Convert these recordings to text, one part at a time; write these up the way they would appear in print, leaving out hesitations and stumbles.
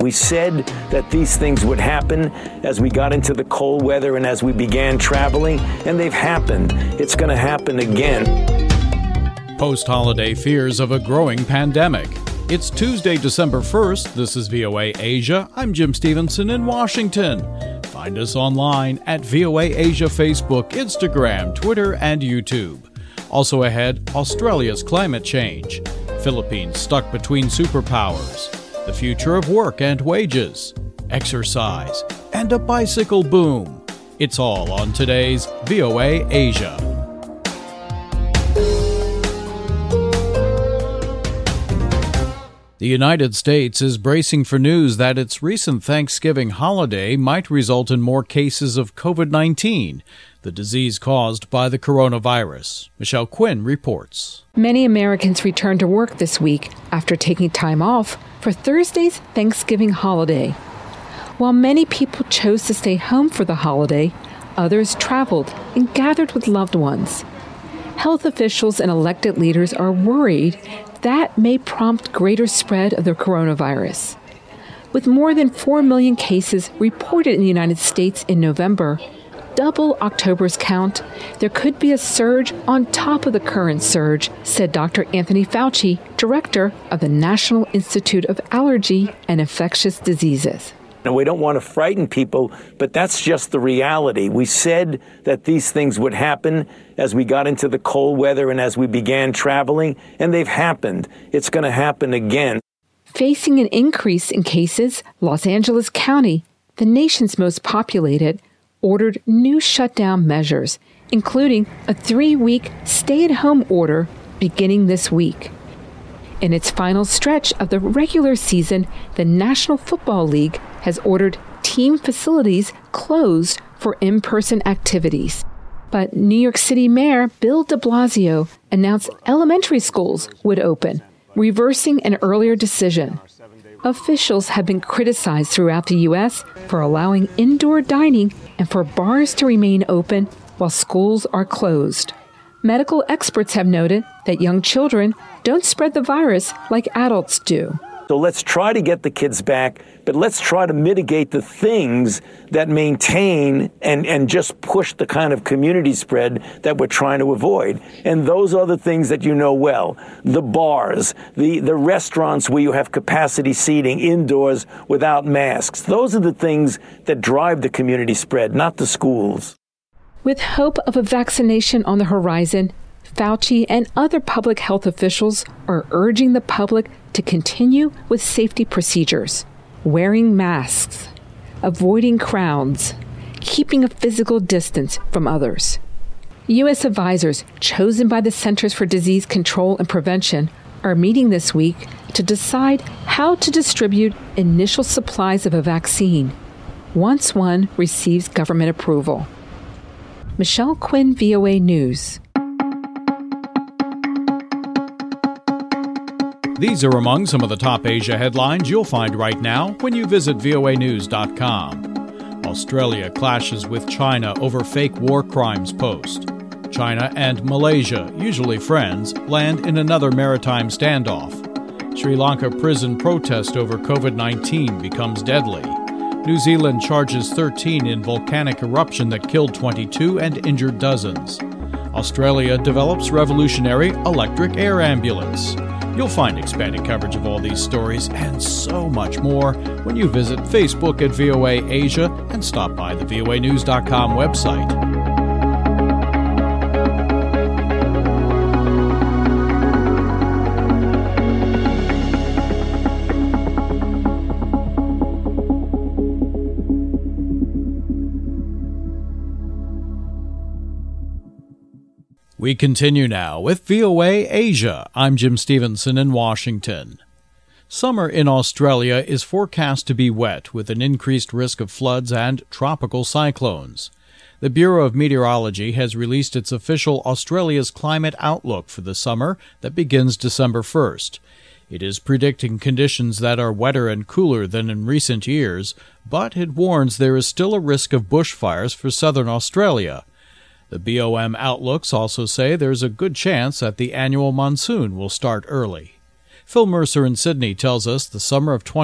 We said that these things would happen as we got into the cold weather and as we began traveling, and they've happened. It's going to happen again. Post-holiday fears of a growing pandemic. It's Tuesday, December 1st. This is VOA Asia. I'm Jim Stevenson in Washington. Find us online at VOA Asia Facebook, Instagram, Twitter, and YouTube. Also ahead, Australia's climate change. Philippines stuck between superpowers. The future of work and wages. Exercise. And a bicycle boom. It's all on today's VOA Asia. The United States is bracing for news that its recent Thanksgiving holiday might result in more cases of COVID-19, the disease caused by the coronavirus. Michelle Quinn reports. Many Americans returned to work this week after taking time off for Thursday's Thanksgiving holiday. While many people chose to stay home for the holiday, others traveled and gathered with loved ones. Health officials and elected leaders are worried that may prompt greater spread of the coronavirus. With more than 4 million cases reported in the United States in November, double October's count, there could be a surge on top of the current surge, said Dr. Anthony Fauci, director of the National Institute of Allergy and Infectious Diseases. And we don't want to frighten people, but that's just the reality. We said that these things would happen as we got into the cold weather and as we began traveling, and they've happened. It's going to happen again. Facing an increase in cases, Los Angeles County, the nation's most populated, ordered new shutdown measures, including a 3-week stay-at-home order beginning this week. In its final stretch of the regular season, the National Football League has ordered team facilities closed for in-person activities. But New York City Mayor Bill de Blasio announced elementary schools would open, reversing an earlier decision. Officials have been criticized throughout the U.S. for allowing indoor dining and for bars to remain open while schools are closed. Medical experts have noted that young children don't spread the virus like adults do. So let's try to get the kids back, but let's try to mitigate the things that maintain and just push the kind of community spread that we're trying to avoid. And those are the things that you know well. The bars, the restaurants where you have capacity seating indoors without masks. Those are the things that drive the community spread, not the schools. With hope of a vaccination on the horizon, Fauci and other public health officials are urging the public to continue with safety procedures, wearing masks, avoiding crowds, keeping a physical distance from others. U.S. advisors chosen by the Centers for Disease Control and Prevention are meeting this week to decide how to distribute initial supplies of a vaccine once one receives government approval. Michelle Quinn, VOA News. These are among some of the top Asia headlines you'll find right now when you visit voanews.com. Australia clashes with China over fake war crimes post. China and Malaysia, usually friends, land in another maritime standoff. Sri Lanka prison protest over COVID-19 becomes deadly. New Zealand charges 13 in volcanic eruption that killed 22 and injured dozens. Australia develops revolutionary electric air ambulance. You'll find expanded coverage of all these stories and so much more when you visit Facebook at VOA Asia and stop by the voanews.com website. We continue now with VOA Asia. I'm Jim Stevenson in Washington. Summer in Australia is forecast to be wet with an increased risk of floods and tropical cyclones. The Bureau of Meteorology has released its official Australia's climate outlook for the summer that begins December 1st. It is predicting conditions that are wetter and cooler than in recent years, but it warns there is still a risk of bushfires for southern Australia. The BOM outlooks also say there's a good chance that the annual monsoon will start early. Phil Mercer in Sydney tells us the summer of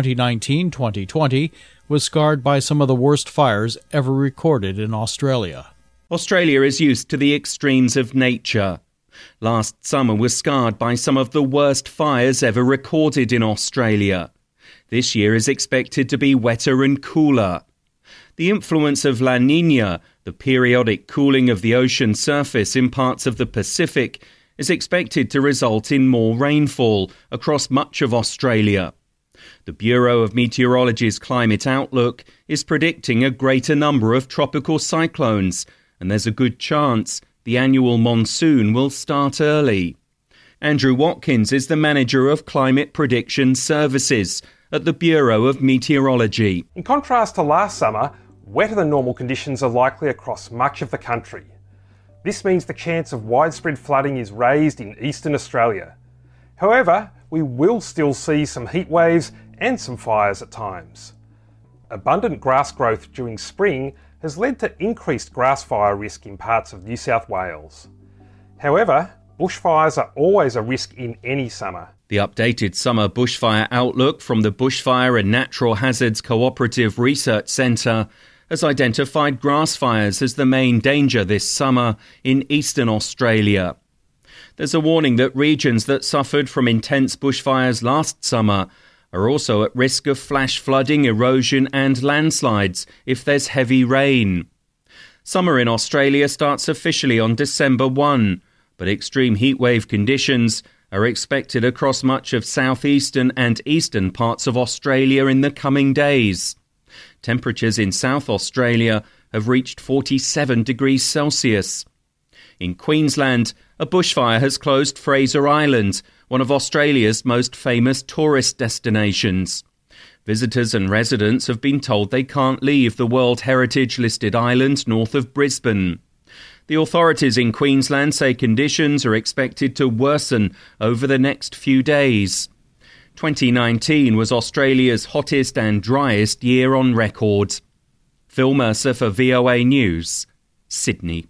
2019-2020 was scarred by some of the worst fires ever recorded in Australia. Australia is used to the extremes of nature. Last summer was scarred by some of the worst fires ever recorded in Australia. This year is expected to be wetter and cooler. The influence of La Niña, the periodic cooling of the ocean surface in parts of the Pacific, is expected to result in more rainfall across much of Australia. The Bureau of Meteorology's climate outlook is predicting a greater number of tropical cyclones, and there's a good chance the annual monsoon will start early. Andrew Watkins is the manager of Climate Prediction Services at the Bureau of Meteorology. In contrast to last summer, wetter than normal conditions are likely across much of the country. This means the chance of widespread flooding is raised in eastern Australia. However, we will still see some heat waves and some fires at times. Abundant grass growth during spring has led to increased grass fire risk in parts of New South Wales. However, bushfires are always a risk in any summer. The updated summer bushfire outlook from the Bushfire and Natural Hazards Cooperative Research Centre has identified grass fires as the main danger this summer in eastern Australia. There's a warning that regions that suffered from intense bushfires last summer are also at risk of flash flooding, erosion and landslides if there's heavy rain. Summer in Australia starts officially on December 1, but extreme heatwave conditions are expected across much of southeastern and eastern parts of Australia in the coming days. Temperatures in South Australia have reached 47 degrees Celsius. In Queensland, a bushfire has closed Fraser Island, one of Australia's most famous tourist destinations. Visitors and residents have been told they can't leave the World Heritage-listed island north of Brisbane. The authorities in Queensland say conditions are expected to worsen over the next few days. 2019 was Australia's hottest and driest year on record. Phil Mercer for VOA News, Sydney.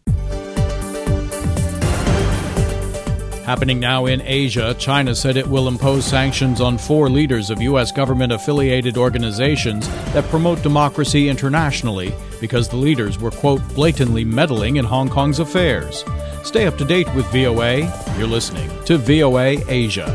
Happening now in Asia, China said it will impose sanctions on 4 leaders of U.S. government-affiliated organizations that promote democracy internationally because the leaders were, quote, blatantly meddling in Hong Kong's affairs. Stay up to date with VOA. You're listening to VOA Asia.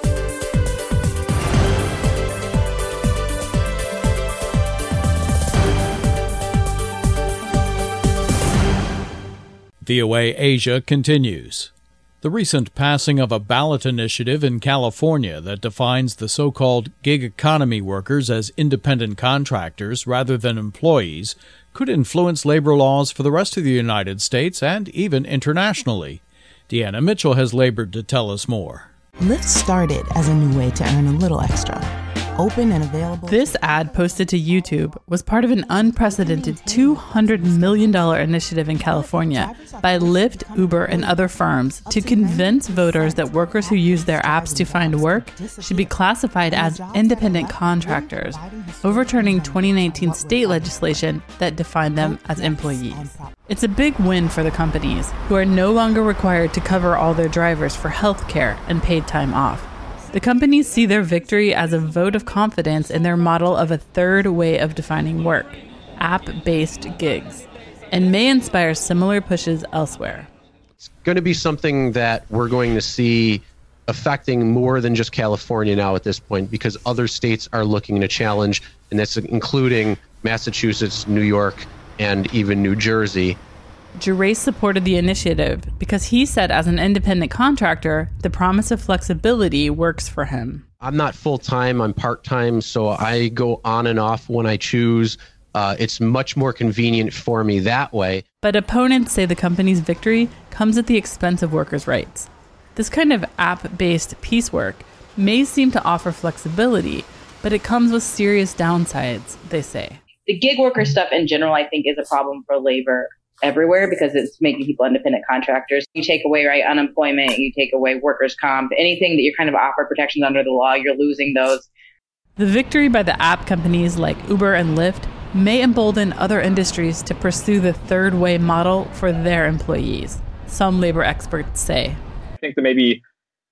VOA Asia continues. The recent passing of a ballot initiative in California that defines the so-called gig economy workers as independent contractors rather than employees could influence labor laws for the rest of the United States and even internationally. Deanna Mitchell has labored to tell us more. Lyft started as a new way to earn a little extra. Open and available. This ad posted to YouTube was part of an unprecedented $200 million initiative in California by Lyft, Uber, and other firms to convince voters that workers who use their apps to find work should be classified as independent contractors, overturning 2019 state legislation that defined them as employees. It's a big win for the companies, who are no longer required to cover all their drivers for health care and paid time off. The companies see their victory as a vote of confidence in their model of a third way of defining work, app-based gigs, and may inspire similar pushes elsewhere. It's going to be something that we're going to see affecting more than just California now at this point, because other states are looking to challenge, and that's including Massachusetts, New York, and even New Jersey. Gerace supported the initiative because he said as an independent contractor, the promise of flexibility works for him. I'm not full-time, I'm part-time, so I go on and off when I choose. It's much more convenient for me that way. But opponents say the company's victory comes at the expense of workers' rights. This kind of app-based piecework may seem to offer flexibility, but it comes with serious downsides, they say. The gig worker stuff in general, I think, is a problem for labor everywhere because it's making people independent contractors. You take away unemployment, you take away workers' comp, anything that you're kind of offered protections under the law, you're losing those. The victory by the app companies like Uber and Lyft may embolden other industries to pursue the third way model for their employees, some labor experts say. I think that maybe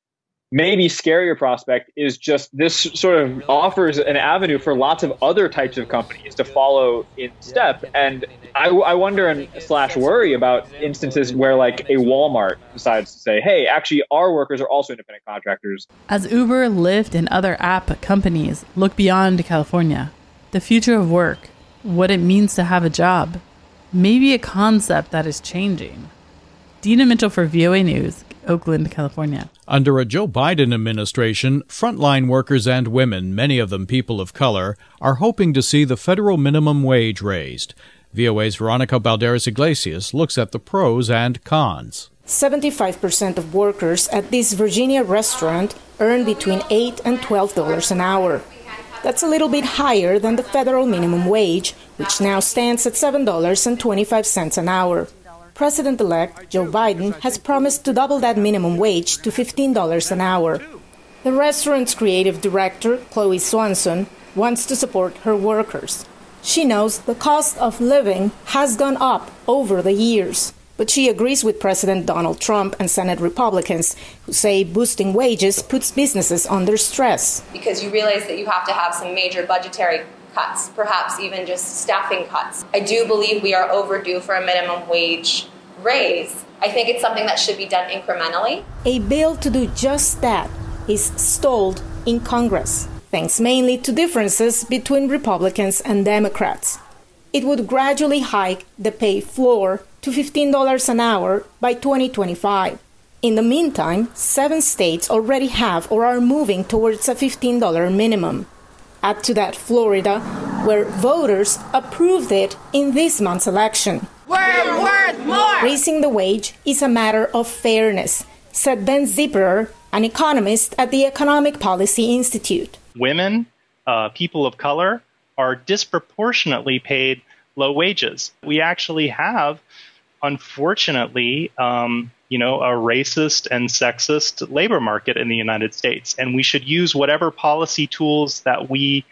maybe scarier prospect is just this sort of offers an avenue for lots of other types of companies to follow in step. And I wonder and / worry about instances where like a Walmart decides to say, hey, actually, our workers are also independent contractors. As Uber, Lyft, and other app companies look beyond California, the future of work, what it means to have a job, maybe a concept that is changing. Dina Mitchell for VOA News, Oakland, California. Under a Joe Biden administration, frontline workers and women, many of them people of color, are hoping to see the federal minimum wage raised. VOA's Veronica Balderas-Iglesias looks at the pros and cons. 75% of workers at this Virginia restaurant earn between $8 and $12 an hour. That's a little bit higher than the federal minimum wage, which now stands at $7.25 an hour. President-elect Joe Biden has promised to double that minimum wage to $15 an hour. The restaurant's creative director, Chloe Swanson, wants to support her workers. She knows the cost of living has gone up over the years, but she agrees with President Donald Trump and Senate Republicans who say boosting wages puts businesses under stress. Because you realize that you have to have some major budgetary cuts, perhaps even just staffing cuts. I do believe we are overdue for a minimum wage raise. I think it's something that should be done incrementally. A bill to do just that is stalled in Congress, thanks mainly to differences between Republicans and Democrats. It would gradually hike the pay floor to $15 an hour by 2025. In the meantime, 7 states already have or are moving towards a $15 minimum. Add to that Florida, where voters approved it in this month's election. We're worth more! Raising the wage is a matter of fairness, said Ben Zipperer, an economist at the Economic Policy Institute. Women, people of color, are disproportionately paid low wages. We actually have, unfortunately, a racist and sexist labor market in the United States. And we should use whatever policy tools that we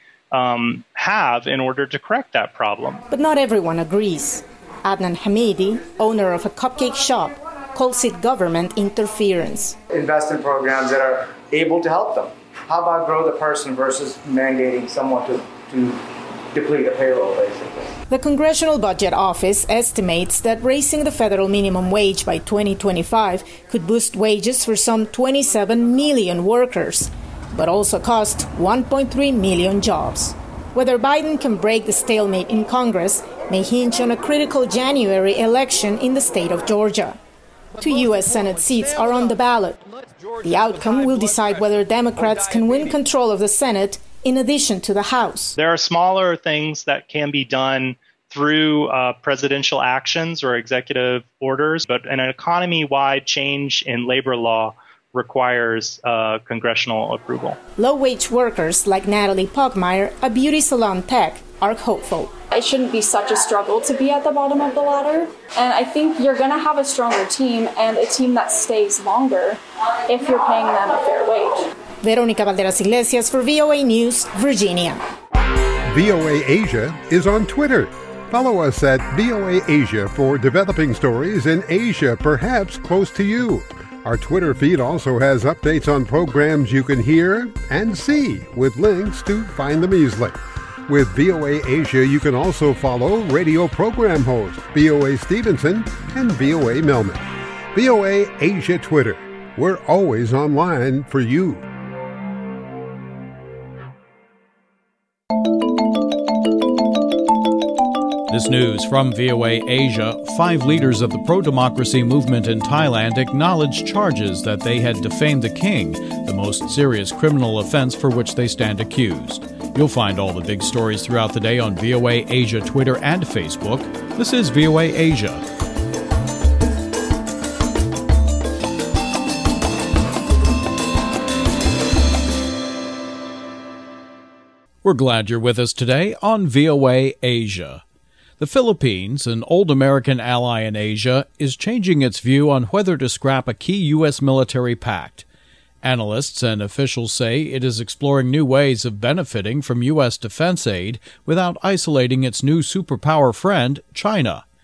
have in order to correct that problem. But not everyone agrees. Adnan Hamidi, owner of a cupcake shop, calls it government interference. Invest in programs that are able to help them. How about grow the person versus mandating someone to deplete a payroll, basically? The Congressional Budget Office estimates that raising the federal minimum wage by 2025 could boost wages for some 27 million workers, but also cost 1.3 million jobs. Whether Biden can break the stalemate in Congress may hinge on a critical January election in the state of Georgia. 2 U.S. Senate seats are on the ballot. The outcome will decide whether Democrats can win control of the Senate in addition to the House. There are smaller things that can be done through presidential actions or executive orders, but an economy-wide change in labor law requires congressional approval. Low-wage workers like Natalie Pogmeyer, a beauty salon tech, are hopeful. It shouldn't be such a struggle to be at the bottom of the ladder. And I think you're going to have a stronger team and a team that stays longer if you're paying them a fair wage. Veronica Balderas-Iglesias for VOA News, Virginia. VOA Asia is on Twitter. Follow us at VOA Asia for developing stories in Asia, perhaps close to you. Our Twitter feed also has updates on programs you can hear and see with links to find them easily. With VOA Asia, you can also follow radio program host VOA Stevenson and VOA Millman. VOA Asia Twitter. We're always online for you. This news from VOA Asia. 5 leaders of the pro-democracy movement in Thailand acknowledged charges that they had defamed the king, the most serious criminal offense for which they stand accused. You'll find all the big stories throughout the day on VOA Asia Twitter and Facebook. This is VOA Asia. We're glad you're with us today on VOA Asia. The Philippines, an old American ally in Asia, is changing its view on whether to scrap a key U.S. military pact. Analysts and officials say it is exploring new ways of benefiting from U.S. defense aid without isolating its new superpower friend, China.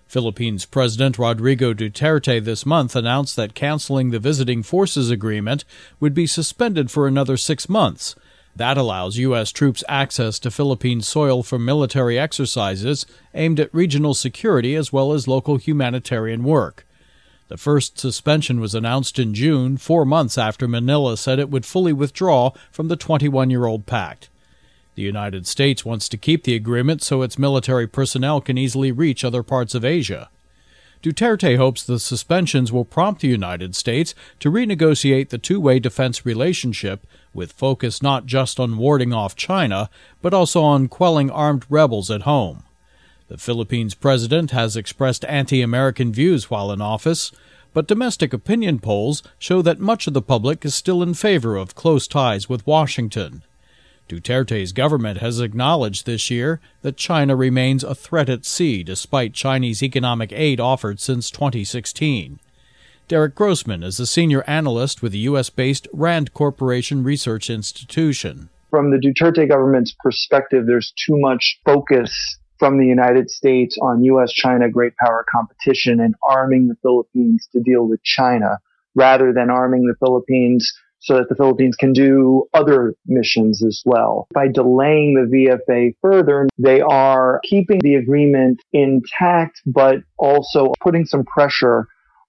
Philippines President Rodrigo Duterte this month announced that canceling the Visiting Forces Agreement would be suspended for another 6 months. That allows U.S. troops access to Philippine soil for military exercises aimed at regional security as well as local humanitarian work. The first suspension was announced in June, 4 months after Manila said it would fully withdraw from the 21-year-old pact. The United States wants to keep the agreement so its military personnel can easily reach other parts of Asia. Duterte hopes the suspensions will prompt the United States to renegotiate the two-way defense relationship with focus not just on warding off China, but also on quelling armed rebels at home. The Philippines president has expressed anti-American views while in office, but domestic opinion polls show that much of the public is still in favor of close ties with Washington. Duterte's government has acknowledged this year that China remains a threat at sea despite Chinese economic aid offered since 2016. Derek Grossman is a senior analyst with the U.S.-based Rand Corporation Research Institution. From the Duterte government's perspective, there's too much focus from the United States on U.S.-China great power competition and arming the Philippines to deal with China, rather than arming the Philippines so that the Philippines can do other missions as well. By delaying the VFA further, they are keeping the agreement intact, but also putting some pressure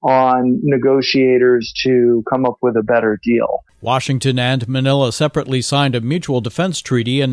on negotiators to come up with a better deal. Washington and Manila separately signed a mutual defense treaty in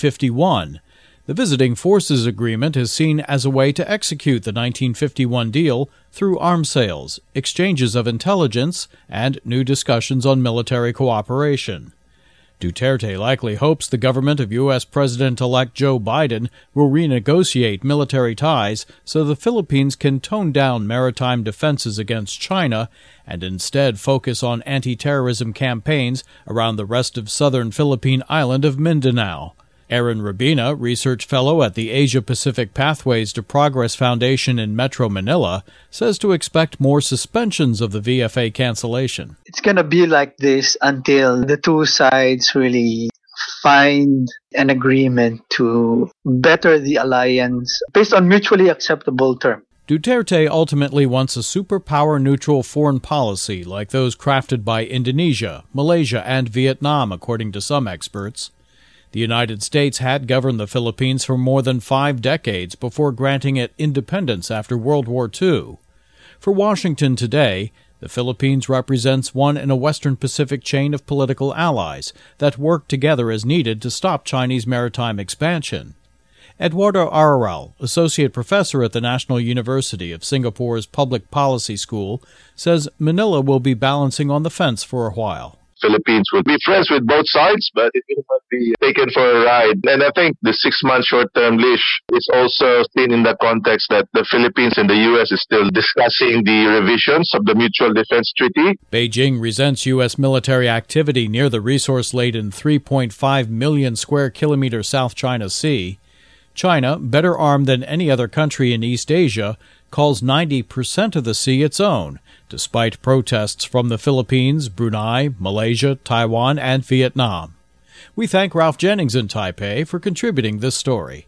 1951. The Visiting Forces Agreement is seen as a way to execute the 1951 deal through arms sales, exchanges of intelligence, and new discussions on military cooperation. Duterte likely hopes the government of U.S. President-elect Joe Biden will renegotiate military ties so the Philippines can tone down maritime defenses against China and instead focus on anti-terrorism campaigns around the rest of southern Philippine island of Mindanao. Aaron Rabina, research fellow at the Asia-Pacific Pathways to Progress Foundation in Metro Manila, says to expect more suspensions of the VFA cancellation. It's going to be like this until the two sides really find an agreement to better the alliance based on mutually acceptable terms. Duterte ultimately wants a superpower-neutral foreign policy like those crafted by Indonesia, Malaysia, and Vietnam, according to some experts. The United States had governed the Philippines for more than 5 decades before granting it independence after World War II. For Washington today, the Philippines represents one in a Western Pacific chain of political allies that work together as needed to stop Chinese maritime expansion. Eduardo Araral, associate professor at the National University of Singapore's Public Policy School, says Manila will be balancing on the fence for a while. Philippines will be friends with both sides, but it will not be taken for a ride. And I think the 6-month short-term leash is also seen in the context that the Philippines and the U.S. is still discussing the revisions of the Mutual Defense Treaty. Beijing resents U.S. military activity near the resource-laden 3.5 million square kilometer South China Sea. China, better armed than any other country in East Asia, calls 90% of the sea its own, despite protests from the Philippines, Brunei, Malaysia, Taiwan, and Vietnam. We thank Ralph Jennings in Taipei for contributing this story.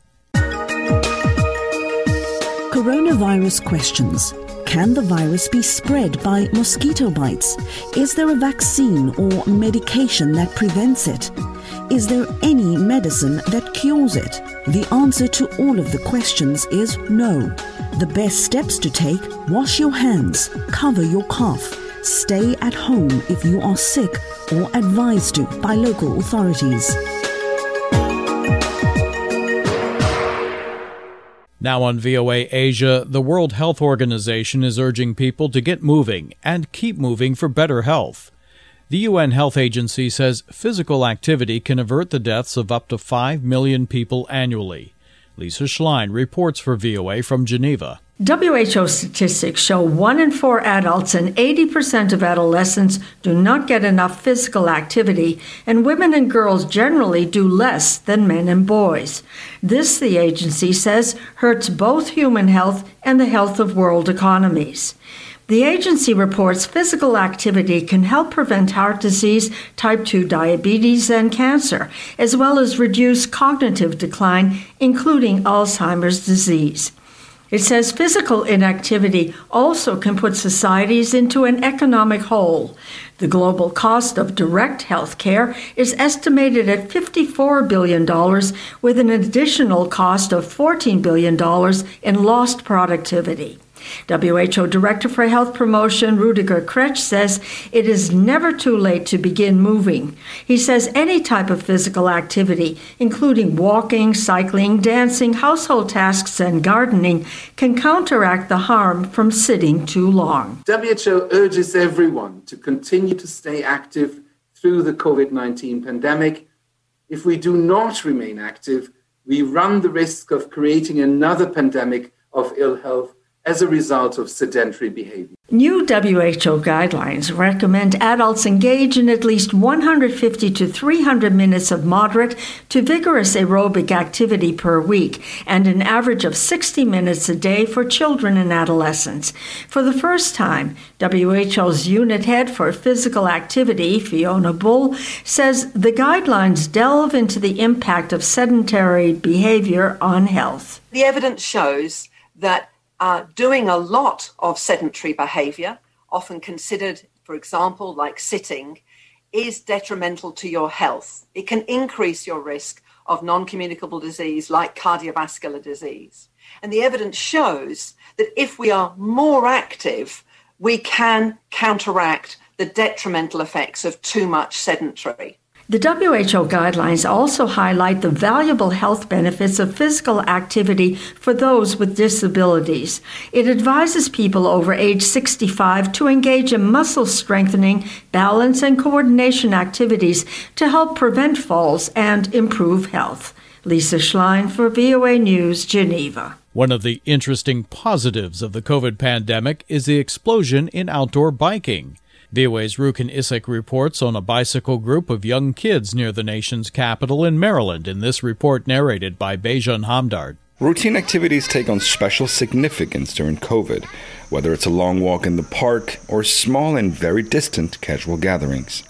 Coronavirus questions. Can the virus be spread by mosquito bites? Is there a vaccine or medication that prevents it? Is there any medicine that cures it? The answer to all of the questions is no. The best steps to take: wash your hands, cover your cough, stay at home if you are sick or advised to by local authorities. Now on VOA Asia, the World Health Organization is urging people to get moving and keep moving for better health. The UN Health Agency says physical activity can avert the deaths of up to 5 million people annually. Lisa Schlein reports for VOA from Geneva. WHO statistics show 1 in 4 adults and 80% of adolescents do not get enough physical activity, and women and girls generally do less than men and boys. This, the agency says, hurts both human health and the health of world economies. The agency reports physical activity can help prevent heart disease, type 2 diabetes, and cancer, as well as reduce cognitive decline, including Alzheimer's disease. It says physical inactivity also can put societies into an economic hole. The global cost of direct health care is estimated at $54 billion, with an additional cost of $14 billion in lost productivity. WHO Director for Health Promotion Rudiger Kretsch says it is never too late to begin moving. He says any type of physical activity, including walking, cycling, dancing, household tasks, and gardening, can counteract the harm from sitting too long. WHO urges everyone to continue to stay active through the COVID-19 pandemic. If we do not remain active, we run the risk of creating another pandemic of ill health as a result of sedentary behavior. New WHO guidelines recommend adults engage in at least 150 to 300 minutes of moderate to vigorous aerobic activity per week, and an average of 60 minutes a day for children and adolescents. For the first time, WHO's unit head for physical activity, Fiona Bull, says the guidelines delve into the impact of sedentary behavior on health. The evidence shows that doing a lot of sedentary behavior, often considered, for example, like sitting, is detrimental to your health. It can increase your risk of non-communicable disease like cardiovascular disease. And the evidence shows that if we are more active, we can counteract the detrimental effects of too much sedentary. The WHO guidelines also highlight the valuable health benefits of physical activity for those with disabilities. It advises people over age 65 to engage in muscle strengthening, balance, and coordination activities to help prevent falls and improve health. Lisa Schlein for VOA News, Geneva. One of the interesting positives of the COVID pandemic is the explosion in outdoor biking. VOA's Rukin Isik reports on a bicycle group of young kids near the nation's capital in Maryland, in this report narrated by Bejan Hamdard. Routine activities take on special significance during COVID, whether it's a long walk in the park or small and very distant casual gatherings.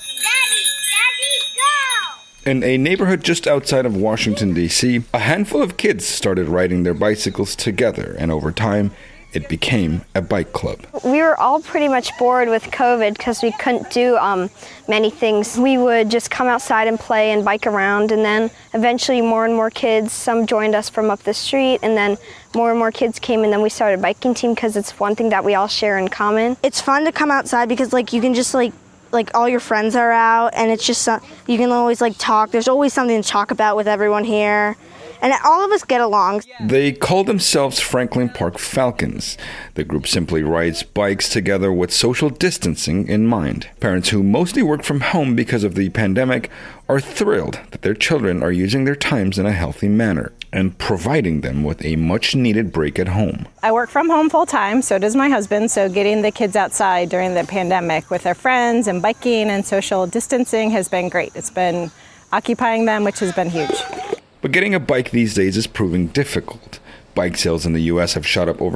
In a neighborhood just outside of Washington, D.C., a handful of kids started riding their bicycles together, and over time, it became a bike club. We were all pretty much bored with COVID because we couldn't do many things. We would just come outside and play and bike around, and then eventually more and more kids, some joined us from up the street, and then more and more kids came, and then we started a biking team because it's one thing that we all share in common. It's fun to come outside because you can just like all your friends are out, and it's just you can always talk. There's always something to talk about with everyone here. And all of us get along. They call themselves Franklin Park Falcons. The group simply rides bikes together with social distancing in mind. Parents who mostly work from home because of the pandemic are thrilled that their children are using their times in a healthy manner and providing them with a much-needed break at home. I work from home full-time, so does my husband, so getting the kids outside during the pandemic with their friends and biking and social distancing has been great. It's been occupying them, which has been huge. But getting a bike these days is proving difficult. Bike sales in the U.S. have shot up over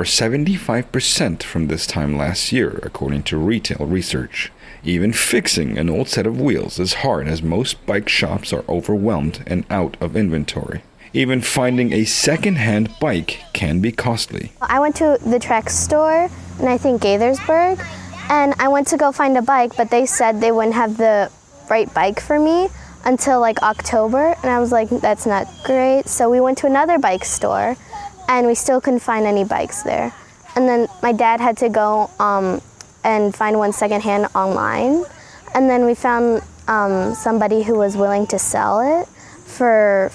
75% from this time last year, according to retail research. Even fixing an old set of wheels is hard, as most bike shops are overwhelmed and out of inventory. Even finding a second-hand bike can be costly. I went to the Trek store, and I think Gaithersburg, and I went to go find a bike, but they said they wouldn't have the right bike for me until October, and I was like, that's not great. So we went to another bike store, and we still couldn't find any bikes there. And then my dad had to go and find one secondhand online, and then we found somebody who was willing to sell it for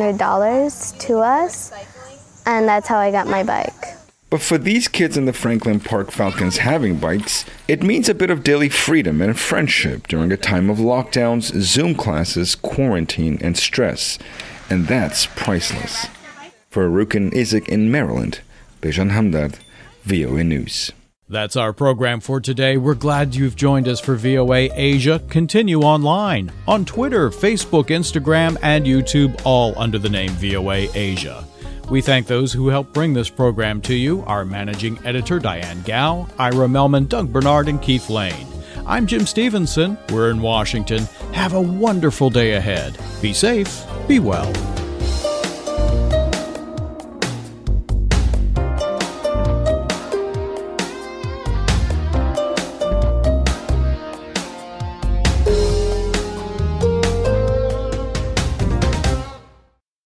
$500 to us, and that's how I got my bike. But for these kids in the Franklin Park Falcons having bikes, it means a bit of daily freedom and friendship during a time of lockdowns, Zoom classes, quarantine, and stress. And that's priceless. For Rukin Isik in Maryland, Bejan Hamdard, VOA News. That's our program for today. We're glad you've joined us for VOA Asia. Continue online on Twitter, Facebook, Instagram, and YouTube, all under the name VOA Asia. We thank those who helped bring this program to you, our managing editor, Diane Gao, Ira Melman, Doug Bernard, and Keith Lane. I'm Jim Stevenson. We're in Washington. Have a wonderful day ahead. Be safe. Be well.